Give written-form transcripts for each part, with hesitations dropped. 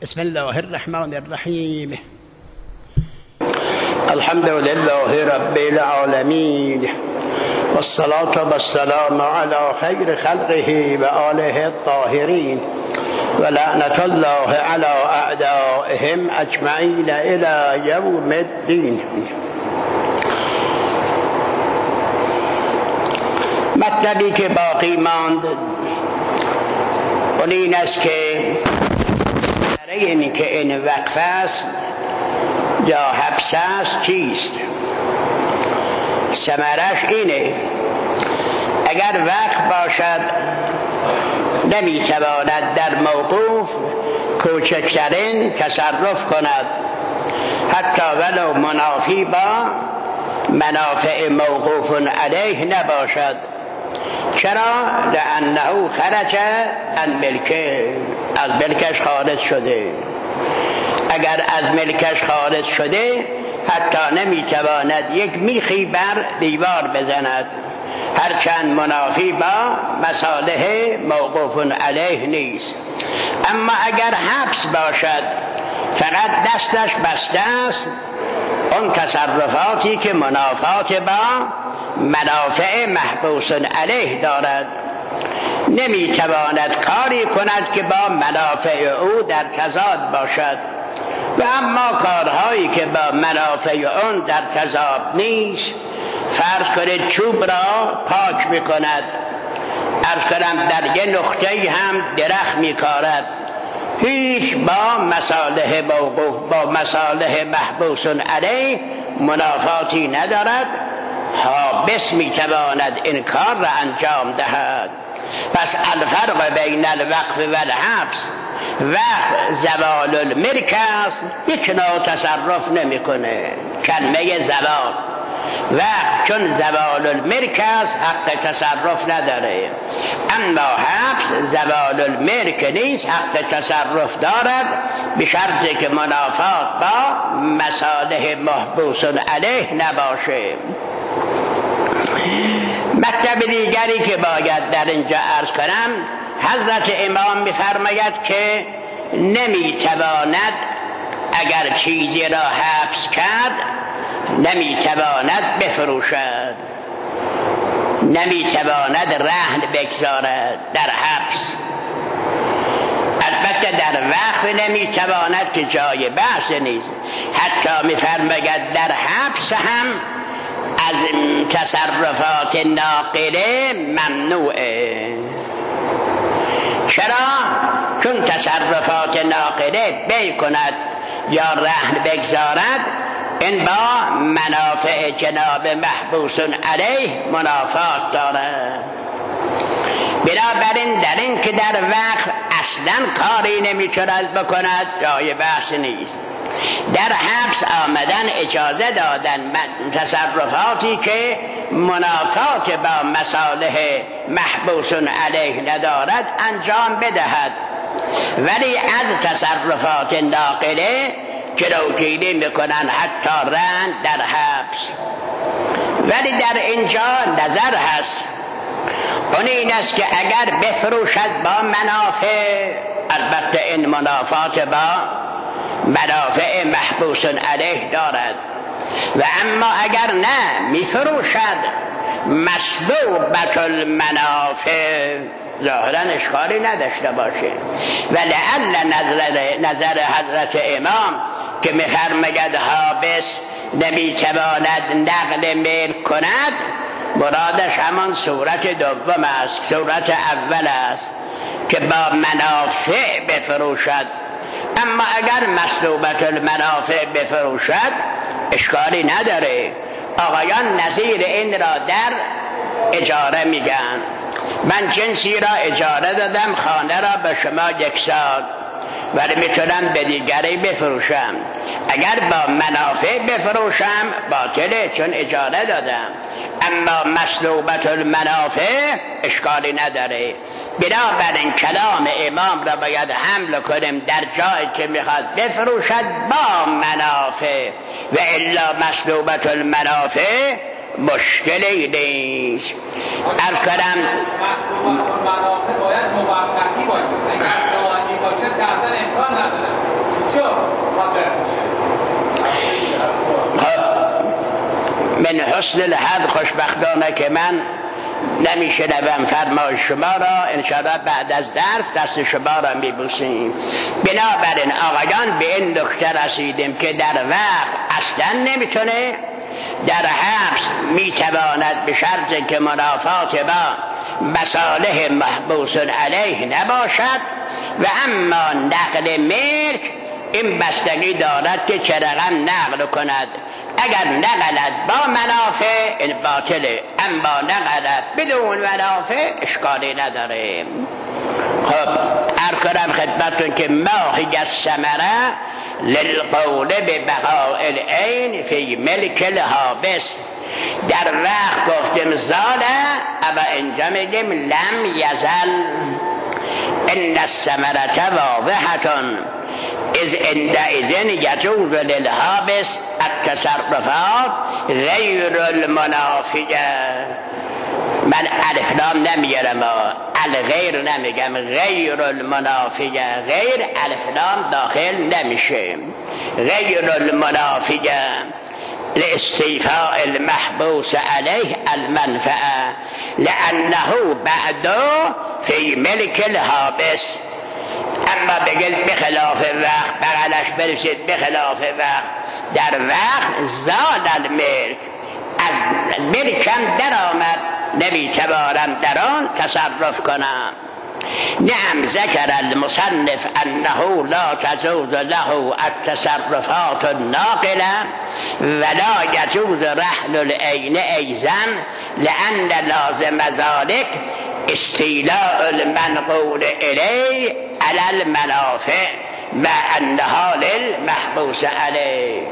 بسم الله الرحمن الرحیم. الحمد لله رب العالمین والصلاة والسلام على خیر خلقه و آله الطاهرین و لعنت الله على اعدائهم اجمعین الى یوم الدین. مطلبی که باقی ماند اون این است که برای این که این وقف است یا حبس است چیست؟ ثمرش اینه: اگر وقف باشد نمیتواند در موقوف کوچکترین تصرف کند، حتی ولو منافی با منافع موقوف علیه نباشد. چرا؟ لأنه خرج عن ملکه، از ملکش خارج شده. اگر از ملکش خارج شده حتی نمیتواند یک میخی بر دیوار بزند، هرچند منافی با مصالح موقوف علیه نیست. اما اگر حبس باشد فقط دستش بسته است، اون تصرفاتی که منافات با منافع محبوس علیه دارد، نمیتواند کاری کند که با منافع او در تضاد باشد. و اما کارهایی که با منافع اون در تضاد نیست، فرض کنید چوب را پاک میکند، عرض کنم در یه نقطه هم درخت میکارد، هیچ با مصالح موقوف با مصالح محبوس علیه منافاتی ندارد، حابس میتواند این کار را انجام دهد. پس الفرق بین الوقف و الحبس: وقف زوال الملک است، هیچ نوع تصرف نمیکنه، کلمه زوال. وقف چون زوال الملک است حق تصرف نداره، اما حبس زوال الملک نیست، حق تصرف دارد، به شرطی که منافات با مصالح محبوس علیه نباشه. مطلب دیگری که باید در اینجا عرض کنم، حضرت امام می‌فرماید که نمیتواند اگر چیزی را حبس کرد نمیتواند بفروشد، نمیتواند رهن بگذارد در حبس. البته در وقف نمیتواند که جای بحث نیست. حتی می‌فرماید در حبس هم از تصرفات ناقله ممنوعه. چرا؟ چون تصرفات ناقله بی کند یا رهن بگذارد، این با منافع جناب محبوس علیه منافات دارد. بنابراین در این که در وقت اصلا کاری نمیتواند بکند جای بحث نیست. در حبس آمدن اجازه دادن تصرفاتی که منافات با مصالح محبوس علیه ندارد انجام بدهد، ولی از تصرفات ناقله جلوگیری میکنن، حتی رهن در حبس. ولی در اینجا نظر هست، اون این است که اگر بفروشد با منافع، البته این منافات با منافع محبوس علیه دارد، و اما اگر نه میفروشد مسلوبت المنافع، ظاهرا اشکالی نداشته باشه. و لعل نظر حضرت امام که می‌فرماید حابس نمیتواند نقل ملک کند، مرادش همان صورت دوم است. صورت اول است که با منافع بفروشد، اما اگر مسلوبت المنافع بفروشد اشکالی نداره. آقایان نظیر این را در اجاره میگن. من جنسی را اجاره دادم، خانه را به شما 1 سال، ولی میتونم به دیگری بفروشم. اگر با منافع بفروشم باطله، چون اجاره دادم. اما مسلوبت المنافع اشکالی نداره. بنابراین کلام امام را باید حمل کنیم در جایی که میخواد بفروشد با منافع، و الا مسلوبت المنافع مشکلی نیست. عرض کنم مسلوبت المنافع باید موقتی باشه، اگر دائمی باشه که اصلا امکان نداره. من حسن الحظ خوشبختانه که من نمیشنوم فرمای شما را، انشاءالله بعد از درس دست شما را میبوسیم. بنابراین آقایان به این نکته رسیدیم که در وقت اصلا نمیتونه در حبس میتواند به شرط که منافات با مصالح محبوس علیه نباشد، و اما نقل ملک این بستگی دارد که چه رقم نقل کند. اگر نقلت با منافع این باطله، اما نقلت بدون منافع اشکالی نداره. خب عرض کنم خدمتتون که ماهی الثمره للقول ببقاء العین فی ملک الحابس. در وقت گفتیم زاله، اما اینجا میگیم لم یزل. ان الثمره واضحه از عندئذ یجوز للحابس التصرفات غیر المنافیه. من الف لام نمیارم، الغیر نمیگم، غیر المنافیه. غیر الف لام داخل نمیشه. غیر المنافیه لاستیفاء المحبوس علیه المنفعه لانه بعد فی ملک الحابس. اما بگید بخلاف وقت، بغلش برسید بخلاف وقت، در وقت زاد الملک، از ملکم در آمد، نمیتوانم در آن تصرف کنم. نعم ذکر المصنف انه لا تجوز له التصرفات الناقله ولا يجوز رحل العین ایضا لان لازم ذلك استیلاء المنقول الیه علی المنافع مع انها للمحبوس علیه.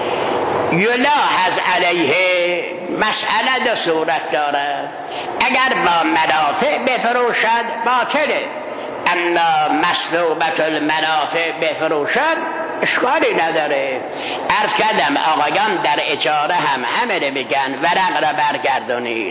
یلاحظ علیه مسئله دو صورت دارد. اگر با منافع بفروشد باطله، اما مسلوبت المنافع بفروشد اشکالی نداره. عرض کردم آقایان در اجاره هم همه میگن ورق را برگردونید.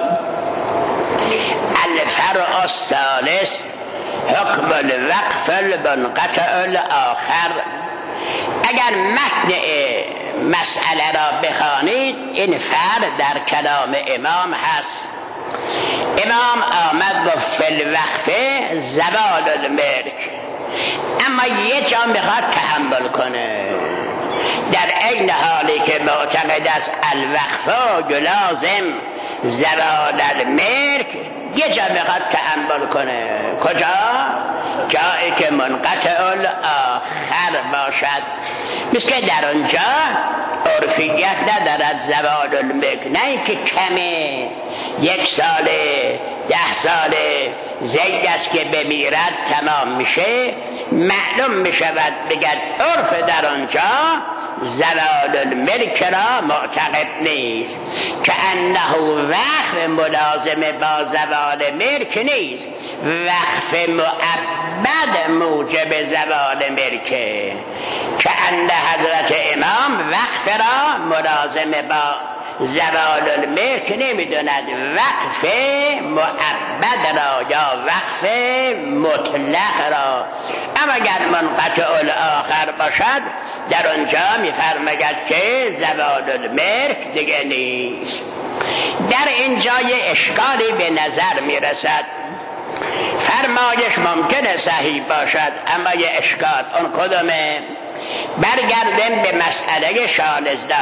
الفرع الثالث حکم الوقف المنقطع الاخر. اگر متن مسئله را بخوانید این فرع در کلام امام هست. امام آمد گفت فی الوقف زوال الملک، اما یه جا میخواد تحمل کنه، در این حالی که معتقد است الوقف لازم زوال الملک، یه جا میخواد تحمل کنه. کجا؟ جایی که منقطع الاخر باشد، مثل که در اونجا عرفیت ندارد زوال الملک، نه اینکه کمه، 1 ساله 10 ساله زید است که بمیرد تمام میشه، معلوم میشود بگد عرف در آنجا زوال الملک را معتقد نیست، که انه وقف ملازم با زوال ملک نیست، وقف مؤبد موجب زوال ملکه، که انه حضرت امام وقف را ملازم با زوال الملک نمیدوند، وقف مؤبد را یا وقف مطلق را. اما اگر منقطع الاخر باشد در آنجا میفرماید که زوال الملک دیگه نیست. در اینجا یه اشکالی به نظر میرسد. فرمایش ممکنه صحیح باشد، اما یه اشکال. اون کدومه؟ برگردیم به مسئله 16.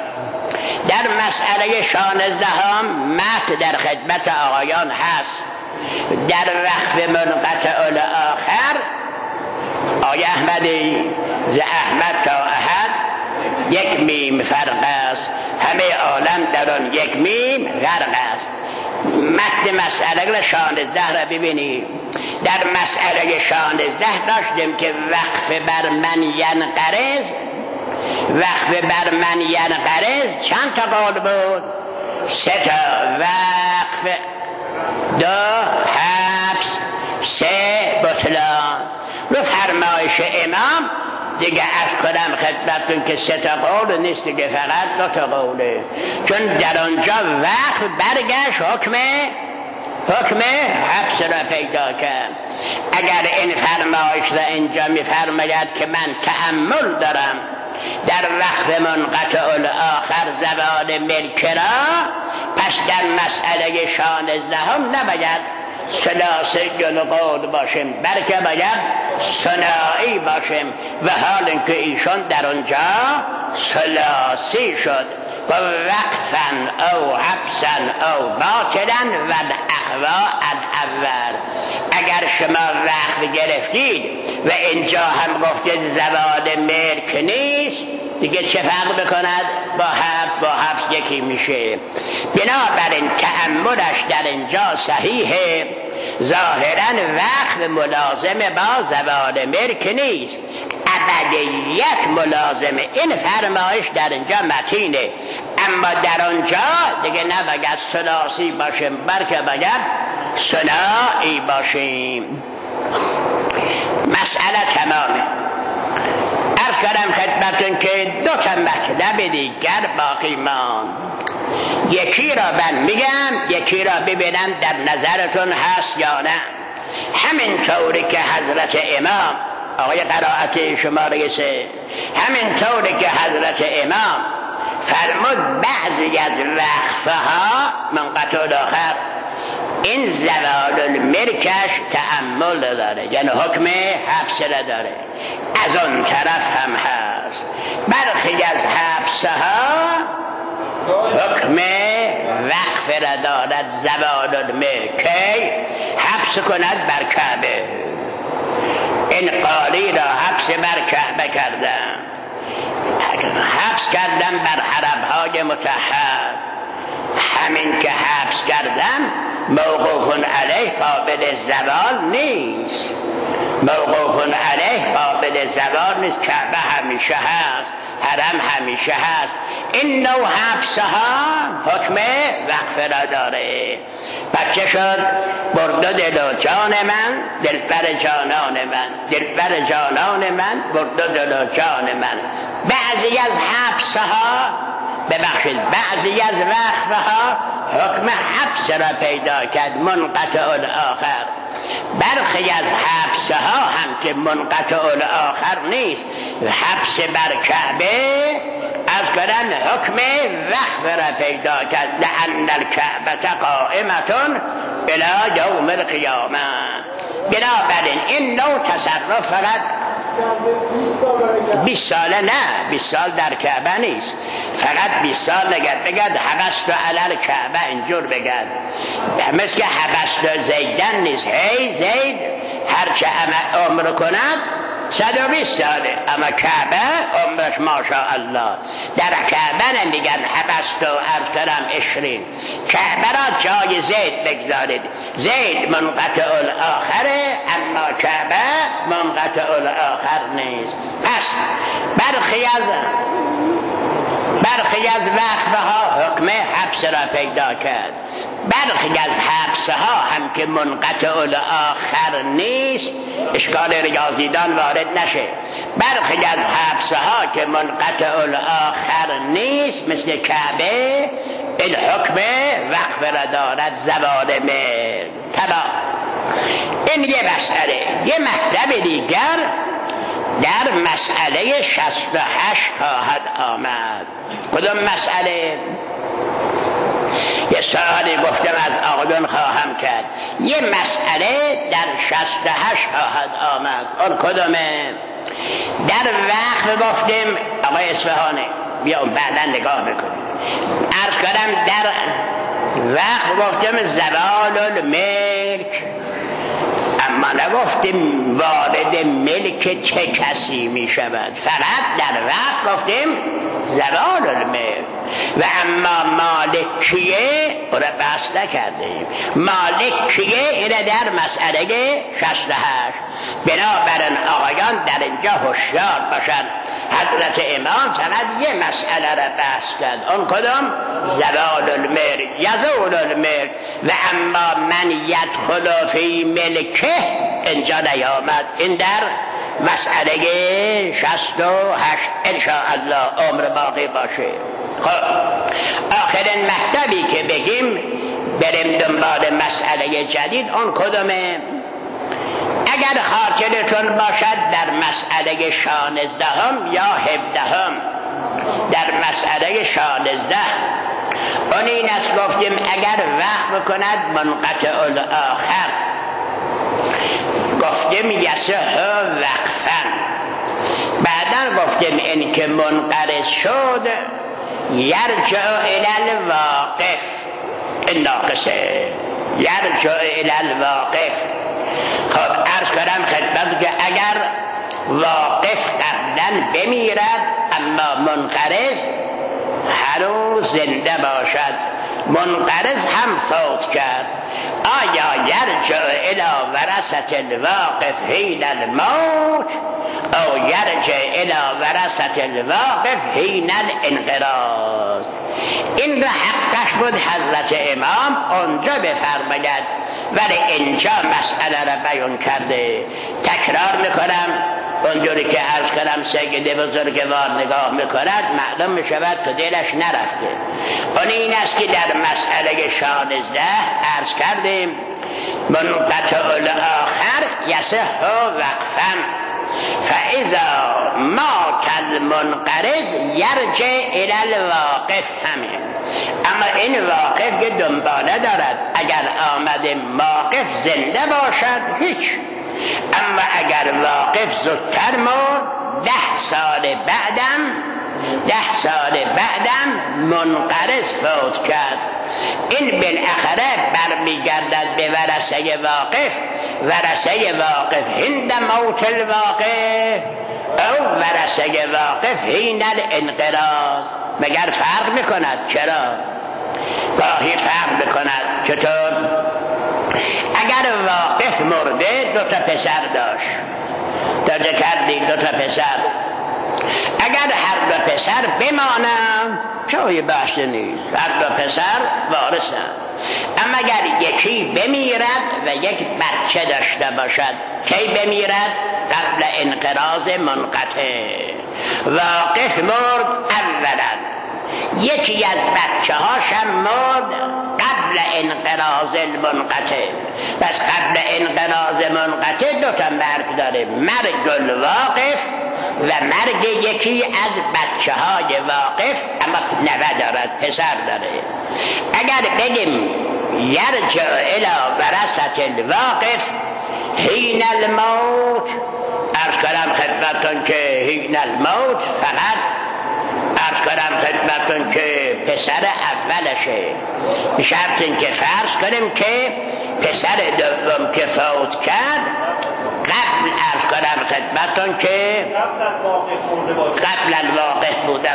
در مسئله 16 متن در خدمت آقایان هست. در وقف منقطع الاخر آقای احمدی ز احمد تا احد 1 میم فرق است، همه عالم در آن 1 میم غرق است. متن مسئله 16 را ببینید. در مسئله 16 داشتیم که وقف بر من ینقرض، وقف بر من ینقرض چند تا قول بود؟ 3 تا. وقف 2 حبس 3 بطلان. رو فرمایش امام دیگه عرض کنم خدمتتون که 3 تا قول نیست دیگه، فقط 2 تا قوله، چون در آنجا وقف برگشت حکم حبس را پیدا کرد. اگر این فرمایش را اینجا میفرماید که من تأمل دارم در وقف منقطع الاخر زوال ملک را، پس در مسئله 16 نباید ثلاثی القول باشیم، بلکه باید ثنایی باشیم و حال اینکه ایشان در اونجا ثلاثی شد و وقفا او حبسا او باطلا و الاقوا الاول. اگر شما وقف گرفتید و اینجا هم گفتید زوال ملک نیست، دیگه چه فرق بکند؟ با حبس یکی میشه. بنابراین تأملش در اینجا صحیحه. ظاهرا وقف ملازم با زوال ملک نیست، ابدیت ملازمه. این فرمایش در اینجا متینه، اما در آنجا دیگه نباید ثلاثی باشیم، بلکه باید ثنایی باشیم. مسئله تمامه. عرض کردم خدمتتون که دو تا مطلب دیگر باقی ماند. یکی را من میگم، یکی را ببینم در نظرتون هست یا نه. همین طوری که حضرت امام آقای قرائت شماره 3، همین طوری که حضرت امام فرمود بعضی از وقفها منقطع الاخر این زوال الملکش تأمل داره، یعنی حکم حبس داره. از اون طرف هم هست برخی از حبسها حکم وقف را دارد. زوال الملک حبس کند بر کعبه، این قالی را حبس بر کعبه کردن، حبس کردن بر حرمهای مطهر. همین که حبس کردن موقوف علیه قابل زوال نیست، موقوف علیه قابل زوال نیست. کعبه همیشه هست، حرم همیشه هست. این نوع حبسها حکم وقف را داره. بچه شد برد دل و جان من، دلبر جانان من، دلبر جانان من، برد دل و جان من. بعضی از حبسها، ببخشید بعضی از وقفها حکم حبس را پیدا کرد منقطع الاخر. برخی از حبسها هم که منقطع الاخر نیست، حبس بر کعبه از کردن حکم وقف را پیدا کرد. لأن الکعبة قائمة الی یوم القیامه. بنابراین این نوع تصرف فقط 20 ساله نه، 20 سال در کعبه نیست، فقط 20 سال بگد حبست علی کعبه، اینجور بگد. مثل که حبست زیدن نیست، هی زید هرچه عمر کند 120 ساله، اما کعبه عمرش ماشاءالله. در کعبه نمیگن حبست و عرض کرم 20. کعبه را جای زید بگذارید، زید منقطع الاخره، اما کعبه منقطع الاخر نیست. پس برخی از وقفها حکم حبس را پیدا کرد، برخی از حبسها هم که منقطع الاخر نیست، اشکال ریاضیدان وارد نشه. برخی از حبسها که منقطع الاخر نیست مثل کعبه، این حکم وقف را دارد، زوال ملک. تمام. این یه مسئله. یه مطلب دیگر در مسئله 68 خواهد آمد. کدوم مسئله؟ یه سوالی گفتم از آقایون خواهم کرد. یه مسئله در 68 خواهد آمد. اون کدومه؟ در وقف گفتیم، آقای اصفهانی بیا اون بعدا نگاه بکنیم. عرض کردم در وقف گفتیم زوال الملک، اما نگفتیم وارد ملک چه کسی می شود، فقط در وقت گفتیم زوال الملک. و اما مالک کیه او را بحث نکردیم. مالک کیه اینه در مسئله 68. بنابراین آقایان در اینجا هوشیار باشند. حضرت امام فقط یه مسئله را بحث کرد. اون کدام؟ زوال الملک، یزول الملک. و اما من یدخل فی ملکه اینجا نیامد. این در مسئله 68 انشاءالله عمر باقی باشه. خب آخرین مطلبی که بگیم بریم دنبال مسئله جدید. اون کدومه؟ اگر خاطرتون باشد در مسئله 16 یا 17 در مسئله 16 اون این است گفتیم اگر وقف کند منقطع الاخر گفتیم یسه وقفا، بعدا گفتیم این که منقرض شد یرجع الی الواقف، این ناقصه، یرجع الی الواقف. خب عرض کردم خدمت که اگر واقف قبلا بمیرد اما منقرض هنوز زنده باشد، منقرض هم فوت کرد، آیا یرجع الی ورثة الواقف حین الموت او یرجع الی ورثة الواقف حین الانقراض؟ این را حقش بود حضرت امام اونجا بفرماید، ولی اینجا مسئله را بیان کرده. تکرار میکنم اونجوری که عرض کردم سید بزرگوار نگاه میکند معلوم میشود تو دلش نرفته. اون این است که در مسئله 16 عرض کردیم منقطع الاخر یصح وقفا فاذا مات المنقرض یرجع الی الواقف. همین، اما این واقف که دنباله دارد، اگر آمده واقف زنده باشد هیچ، اما اگر واقف زودتر مرد 10 سال بعدم منقرض فوت کرد، این بالاخره برمیگردد به ورثه واقف. ورثه واقف هند موت الواقف او ورثه واقف حین الانقراض. مگر فرق میکند؟ چرا؟ گاهی فرق میکند. چطور؟ اگر واقف مرده 2 پسر داشت، درجه کردی 2 پسر، اگر هر 2 پسر بمانند چای بحث نیست، هر 2 پسر وارثند، اما اگر یکی بمیرد و یک بچه داشته باشد، کی بمیرد؟ قبل انقراض منقطع. واقف مرد اولا، یکی از بچه هاشم مرد قبل انقراض المنقطع. پس قبل انقراض منقطع 2 مرگ داره، مرگ الواقف و مرگ یکی از بچه های واقف، اما نوه دارد، پسر داره. اگر بگیم یرجع الی ورثة الواقف حین الموت، عرض کردم خدمتون که حین الموت فقط عرض کردم خدمتون که پسر اولشه، بشرط این که فرض کنیم که پسر دوم که فوت کرد قبل عرض کردم خدمتون که قبل الواقف بوده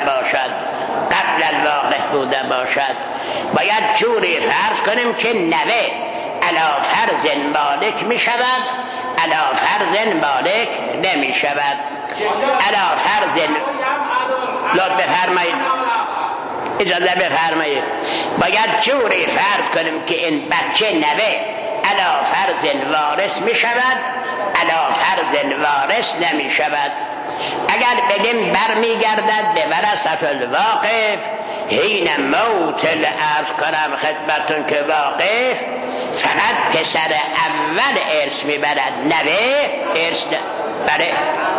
باشد، باید جوری فرض کنیم که نوه علی فرض مالک می شود، علی فرض مالک نمی شود. علی فرض لطف بفرمایید، اجازه بفرمایید، باید جوری فرض کنیم که این بچه نوه علی فرض وارث می شود، علی فرض وارث نمی شود. اگر بگیم برمی گردد به ورثة الواقف حین موت الارض، کنم خدمتون که واقف فقط پسر اول ارث می برد، نوه ارث بره.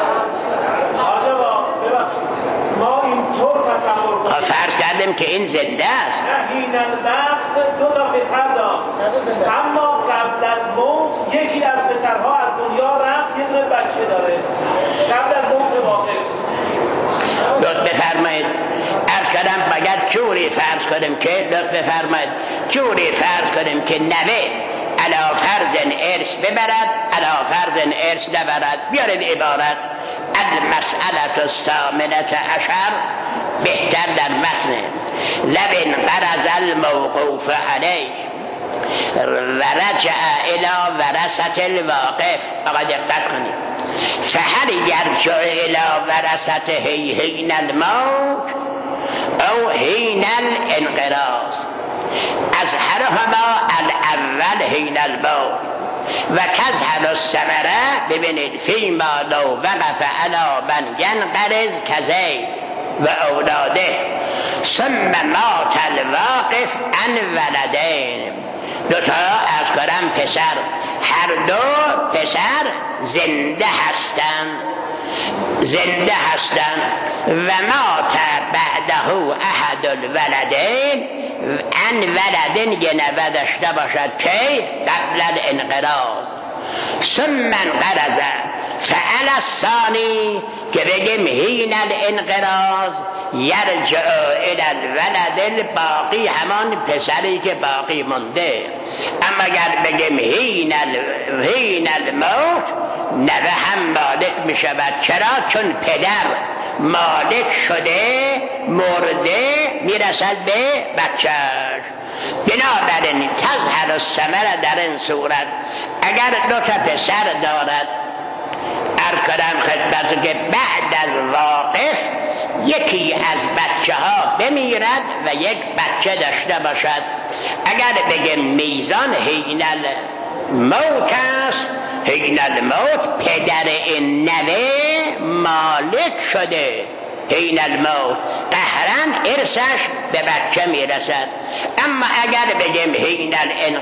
ما اینطور تصور کنیم فرض کردیم که این زنده است. حین الوقت 2 پسر داشت، اما قبل از موت یکی از پسرها از دنیا رفت، یه دونه بچه داره قبل از موت واقف. لطف بفرمایید، عرض کردم باید جوری فرض کنیم که جوری فرض کنیم که نوه علی فرض ارث ببرد، علی فرض ارث نبرد. بیارید عبارت المسئله الثامنة عشر بهتر در متن لبن قرض الموقوف علیه ورجع الى ورثة الواقف. اما دقت کنید، فهل یرجع الى ورثته حین الموت او حین الانقراض؟ ازهرهما الاول حین الموت و تظهر الثمره. ببینید فیما لو وقف علی من ینقرض کزید و اولاده ثم مات الواقف عن ولدین دوتا از کارم پسر، هر دو پسر زنده هستن و مات بعده احد الولدین، ان ولدین که نداشته باشد که قبل الانقراض، ثم انقرض فعل الثانی که بگیم حین الانقراض یرجع الی الولد الباقی، همان پسری که باقی مونده. اما اگر بگیم حین الموت نوه هم مالک می شود. چرا؟ چون پدر مالک شده مرده میرسد به بچهش. بنابراین تظهر الثمره در این صورت اگر دو تا پسر دارد، ارکدم خدمت که بعد از واقف یکی از بچه ها بمیرد و یک بچه داشته باشد، اگر بگه میزان حین الموت است، حین الموت پدر این نوه مالک شده، حین الموت قهرن ارثش به بچه میرسد. اما اگر بگیم حین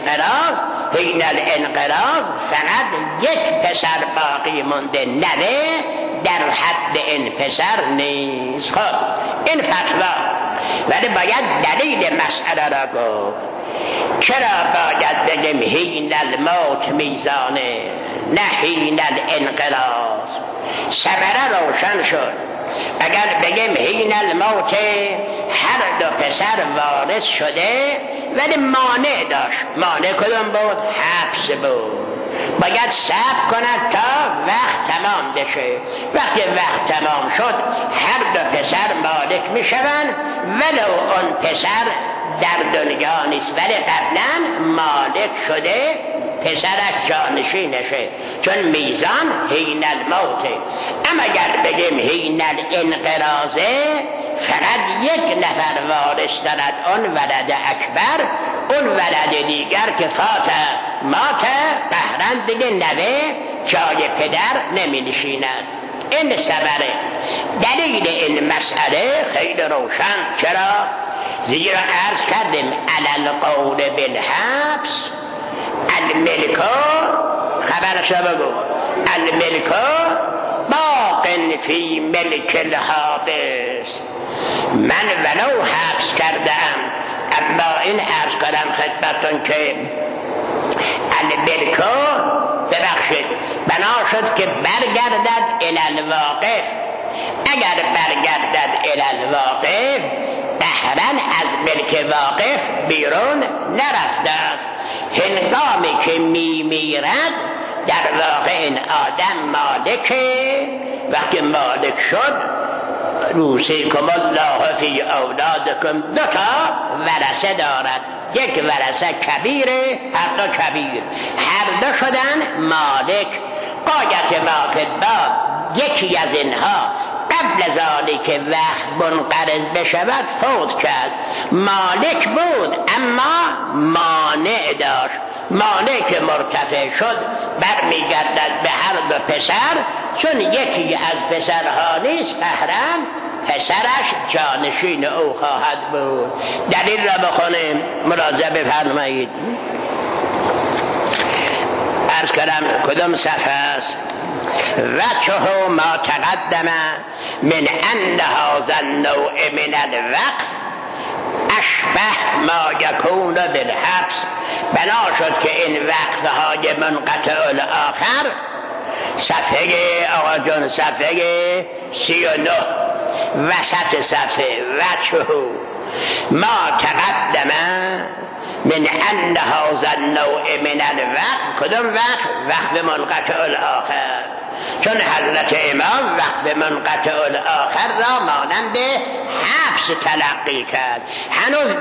الانقراض فقط یک پسر باقی مونده، نوه در حد این پسر نیست. خب این فتوا، ولی باید دلیل مسئله را گفت. چرا باید بگیم حین الموت میزانه نه حین الانقراض؟ ثمره روشن شد. اگر بگیم حین الموت هر دو پسر وارث شده ولی مانع داشت. مانع کدوم بود؟ حبس بود. باید صبر کند تا وقت تمام بشه. وقتی وقت تمام شد هر دو پسر مالک می شوند، ولو اون پسر در دنیا نیست ولی قبلا مالک شده، پسرک جانشینشه، چون میزان حین الموته. اما اگر بگیم حین الانقراضه فقط یک نفر وارث دارد، اون ولد اکبر، اون ولد دیگر که مات قهرن دیگه نوه جای پدر نمی نشیند. این سبره. دلیل این مسئله خیلی روشن. چرا؟ زیرا عرض کردیم علی القول بالحبس الملکا، خبرش بگو، الملکا باق فی ملک الحابس. من ولو حبس کردم، اما این عرض کردم خدمتون که الملکا ببخشید بنا شد که برگردد الی الواقف. اگر برگردد الی الواقف بهرن از ملک واقف بیرون نرفته است. هنگامی که میرد در واقع این آدم مالکه. وقتی مالک شد یوصیکم الله فی اولادکم، دو تا ورثه دارد، یک ورثه کبیره، هر دو کبیر، هر دو شدن مالک. قایت واقع با یکی از اینها قبل ذالک وقت منقرض بشود فوت کرد. مالک بود اما مانع داشت. مانع که مرتفع شد برمیگردد به هر دو پسر، چون یکی از پسرها نیست قهرن پسرش جانشین او خواهد بود. دلیل را بخونیم، مراجعه بفرمایید. عرض کردم کدام صفحه است؟ وجه ما تقدم من ان هذا النوع من الوقف اشبه ما یکون بالحبس. بنا شد که این وقفهای منقطع الاخر، صفحه آقا جان صفحه 39 وسط صفحه، وجه ما تقدم من ان هذا النوع من الوقف. کدام وقف؟ وقف منقطع الاخر. چون حضرت امام وقف منقطع الاخر را مانند حبس تلقی کرد. هنوز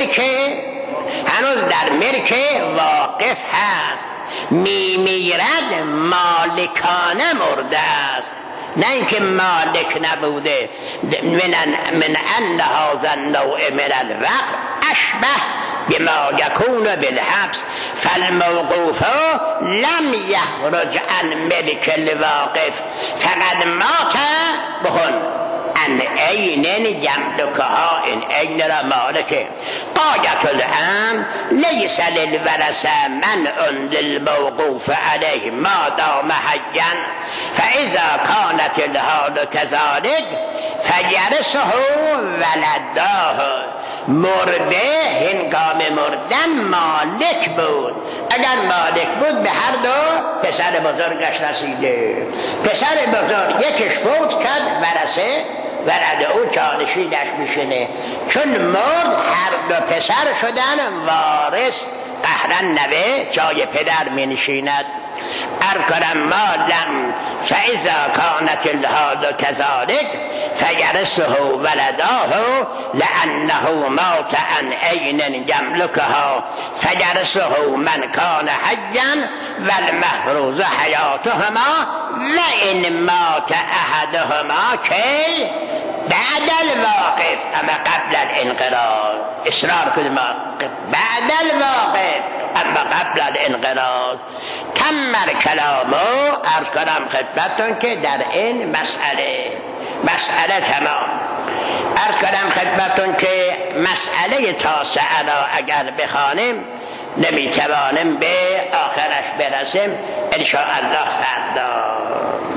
در ملک واقف هست، میرد مالکانه مرده است، نه اینکه مالک نبوده. من ان هذا النوع من الوقف اشبه بما یکون بالحبس فالموقوف لم یخرج عن ملک الواقف فقد مات بخون عن عین یملکها، این عین را مالکه. قایت الامر لیس للورث منع للموقوف علیه ما دام حیا فاذا کانت الحال کذلک فیرثه ولداه. مرده هنگام مردن مالک بود، اگر مالک بود به هر دو پسر بزرگش رسیده. پسر بزرگ یکش فوت کرد ورثه، ولد او چالشیدش میشنه. چون مرد هر دو پسر شدن وارث، قهرن نوه جای پدر می نشیند. ارکرم مالم فاذا کانت الحال کذلک فیرثه ولداه لانه مات عن عین یملکها فیرثه من کان حیا والمفروض حیاتهما وان مات احدهما کی بعد الواقف اما قبل الانقراض. اصرار کنید ما بعد الواقف اما قبل الانقراض. کمر کلامو عرض کنم خدمتتون که در این مسئله تمام. عرض کنم خدمتتون که مسئله تاسعه را اگر بخوانیم نمیتوانیم به آخرش برسیم ان شاء الله فردا.